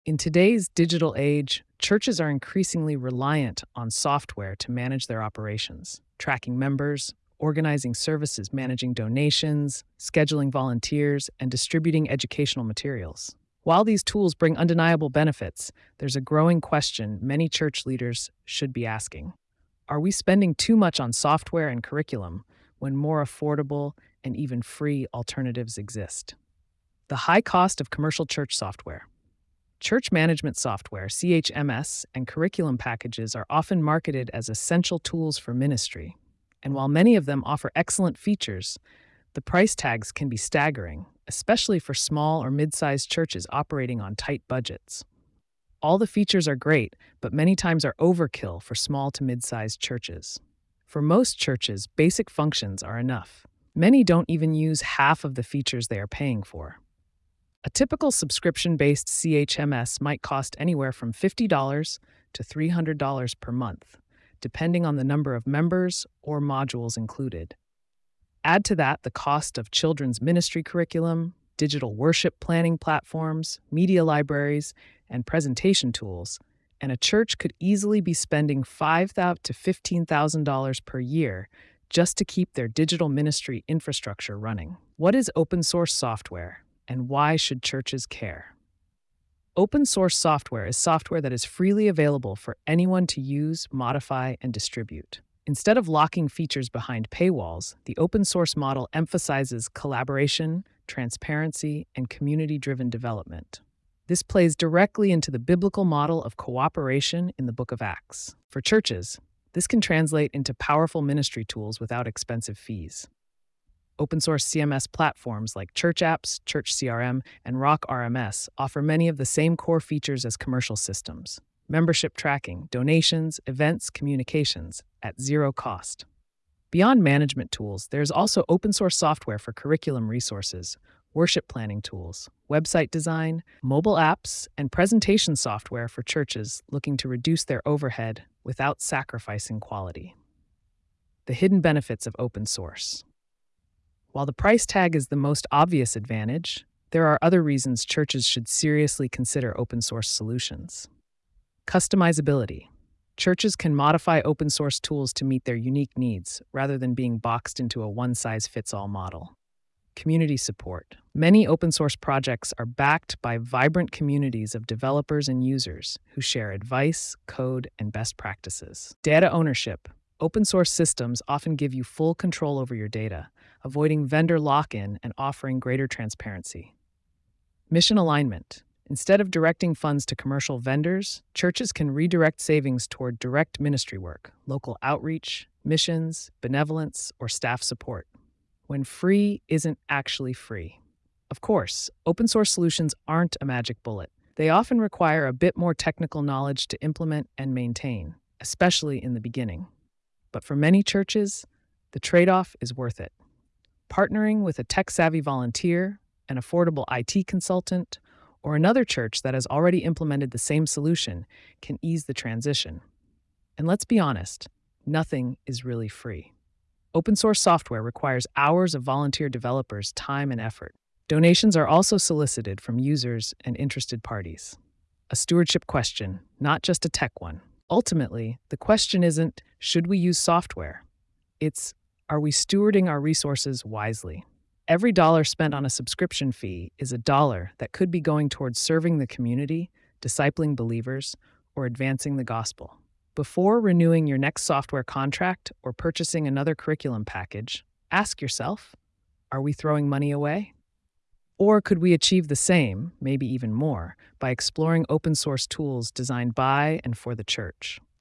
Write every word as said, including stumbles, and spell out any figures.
In today's digital age, churches are increasingly reliant on software to manage their operations, tracking members, organizing services, managing donations, scheduling volunteers, and distributing educational materials. While these tools bring undeniable benefits, there's a growing question many church leaders should be asking. Are we spending too much on software and curriculum when more affordable and even free alternatives exist? The high cost of commercial church software. Church management software, C H M S, and curriculum packages are often marketed as essential tools for ministry. And while many of them offer excellent features, the price tags can be staggering, especially for small or mid-sized churches operating on tight budgets. All the features are great, but many times are overkill for small to mid-sized churches. For most churches, basic functions are enough. Many don't even use half of the features they are paying for. A typical subscription-based C H M S might cost anywhere from fifty dollars to three hundred dollars per month, depending on the number of members or modules included. Add to that the cost of children's ministry curriculum, digital worship planning platforms, media libraries, and presentation tools, and a church could easily be spending five thousand dollars to fifteen thousand dollars per year just to keep their digital ministry infrastructure running. What is open source software? And why should churches care? Open source software is software that is freely available for anyone to use, modify, and distribute. Instead of locking features behind paywalls, the open source model emphasizes collaboration, transparency, and community-driven development. This plays directly into the biblical model of cooperation in the Book of Acts. For churches, this can translate into powerful ministry tools without expensive fees. Open-source C M S platforms like Church Apps, Church C R M, and Rock R M S offer many of the same core features as commercial systems: membership tracking, donations, events, communications, at zero cost. Beyond management tools, there's also open-source software for curriculum resources, worship planning tools, website design, mobile apps, and presentation software for churches looking to reduce their overhead without sacrificing quality. The hidden benefits of open source. While the price tag is the most obvious advantage, there are other reasons churches should seriously consider open-source solutions. Customizability. Churches can modify open-source tools to meet their unique needs, rather than being boxed into a one-size-fits-all model. Community support. Many open-source projects are backed by vibrant communities of developers and users who share advice, code, and best practices. Data ownership. Open-source systems often give you full control over your data, avoiding vendor lock-in and offering greater transparency. Mission alignment. Instead of directing funds to commercial vendors, churches can redirect savings toward direct ministry work, local outreach, missions, benevolence, or staff support. When free isn't actually free. Of course, open-source solutions aren't a magic bullet. They often require a bit more technical knowledge to implement and maintain, especially in the beginning. But for many churches, the trade-off is worth it. Partnering with a tech-savvy volunteer, an affordable I T consultant, or another church that has already implemented the same solution can ease the transition. And let's be honest, nothing is really free. Open-source software requires hours of volunteer developers' time and effort. Donations are also solicited from users and interested parties. A stewardship question, not just a tech one. Ultimately, the question isn't, should we use software? It's, are we stewarding our resources wisely? Every dollar spent on a subscription fee is a dollar that could be going towards serving the community, discipling believers, or advancing the gospel. Before renewing your next software contract or purchasing another curriculum package, ask yourself, are we throwing money away? Or could we achieve the same, maybe even more, by exploring open-source tools designed by and for the church?